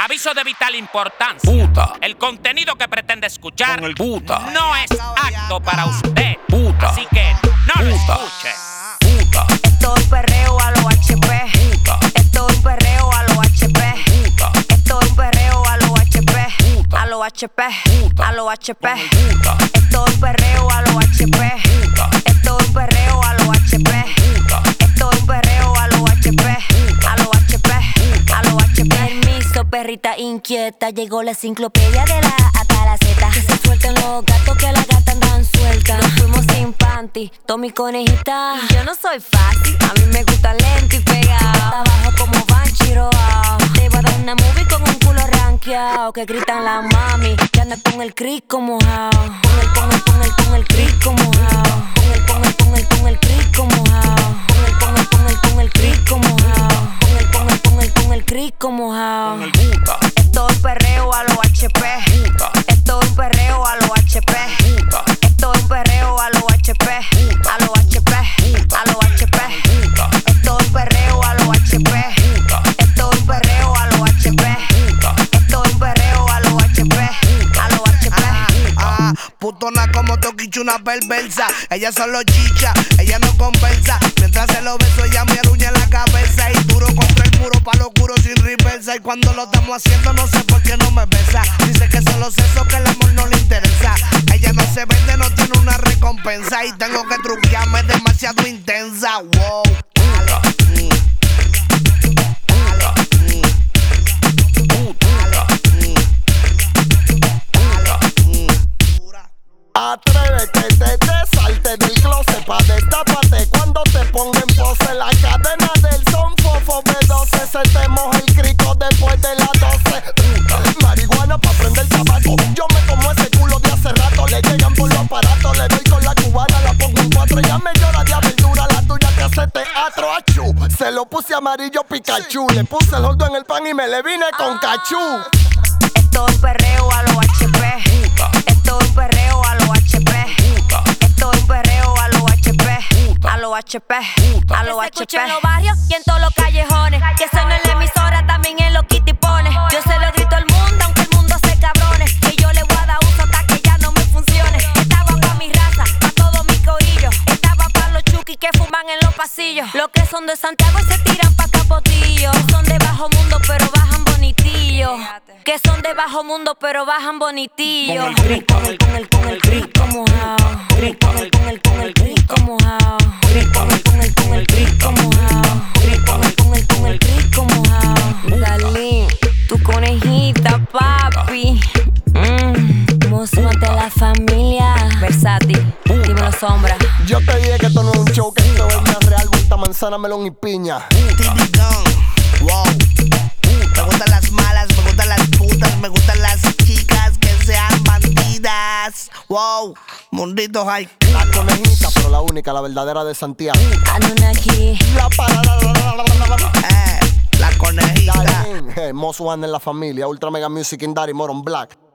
Aviso de vital importancia. Puta. El contenido que pretende escuchar Con el puta. no es apto para usted. Puta. Así que no lo Puta. escuche. Puta. Esto es un perreo a los HP. Puta. Esto es un perreo a los HP. Puta. Esto es un perreo a los HP. Puta. A los HP. Puta. A los HP. Con el puta. Esto es un perreo a los HP. Puta. Esto es un perreo a los HP. Puta. Esto es un perreo a los HP. A los HP. A los HP. Permiso, perrita inquieta. Llegó la enciclopedia de la A hasta la Z. Que se suelten los gatos, que las gatas andan sueltas. Nos fuimos sin panty, Tommy conejita. Y yo no soy fácil, a mí me gusta lento y pegado. Abajo como Banchiro. Te voy a dar una movie con un culo rankeado. Que gritan la mami, que anda con el crico mojado. Con el crico mojado. Con el crico mojado. Con el crico mojado. Con el crico mojado. Con el puta. Esto es un perreo a los HP. Puta. Esto es un perreo a los HP. Puta. Esto es un perreo a los HP. A los HP. A los HP. Puta. Esto es un perreo a los HP. Puta. Esto es un perreo a los HP. Puta. Esto es un perreo a los HP. A los HP. Putona como Toquichu, una perversa. Ella solo chicha, ella no conversa. Mientras se lo beso, ella me aruña en la cabeza. Y duro contra el muro, pa' lo oscuro sin reversa. Y cuando lo estamos haciendo, no sé por qué no me besa. Dice que son los sesos, que el amor no le interesa. Ella no se vende, no tiene una recompensa. Y tengo que truquearme, es demasiado intensa. Wow, dale. Atrévete, te salte del closet pa' destápate cuando te ponga en pose. La cadena del son fofo B12. Se te moja el crico después de las 12. Marihuana pa' prender tabaco. Yo me como ese culo de hace rato. Le llegan por los aparatos. Le doy con la cubana, la pongo en 4. Ya me llora de aventura la tuya que hace teatro. Achú, se lo puse amarillo Pikachu. Le puse el holdo en el pan y me le vine con cachú. Esto es un perreo a los HP. Esto es un perreo a los HP. Esto es un perreo a los HP. A los HP. A los HP. Que se escuche en los barrios y en todos los callejones. Que suene en la emisora, también en los kitipones. Yo se lo grito al mundo, aunque el mundo se cabrone. Que yo le voy a dar uso hasta que ya no me funcione. Estaba pa' mi raza, pa' todo mi corillo. Estaba pa' los chukis que fuman en los pasillos. Los que son de Santiago y se tiran pa' Capotillo. Son de bajo mundo pero bajan bonitillo. Que son de bajo mundo pero bajan bonitillo. Con el crico mojado. Con el crico mojado. Con el crico mojado. Con el crico mojado. Dalí, tu conejita, papi. Monstruo de la familia. Versátil, dímelo sombra. Yo te dije que esto no es un show, que esto es una real vuelta manzana, melón y piña. TV Gun, wow. Me gustan las malas, me gustan las putas, me gustan las chicas que sean bandidas. Wow, mundito high. La conejita, pero la única, la verdadera de Santiago. Anunnaki. La parada. La conejita. Most One en la familia. Ultra Mega Music in Daddy Moron Black.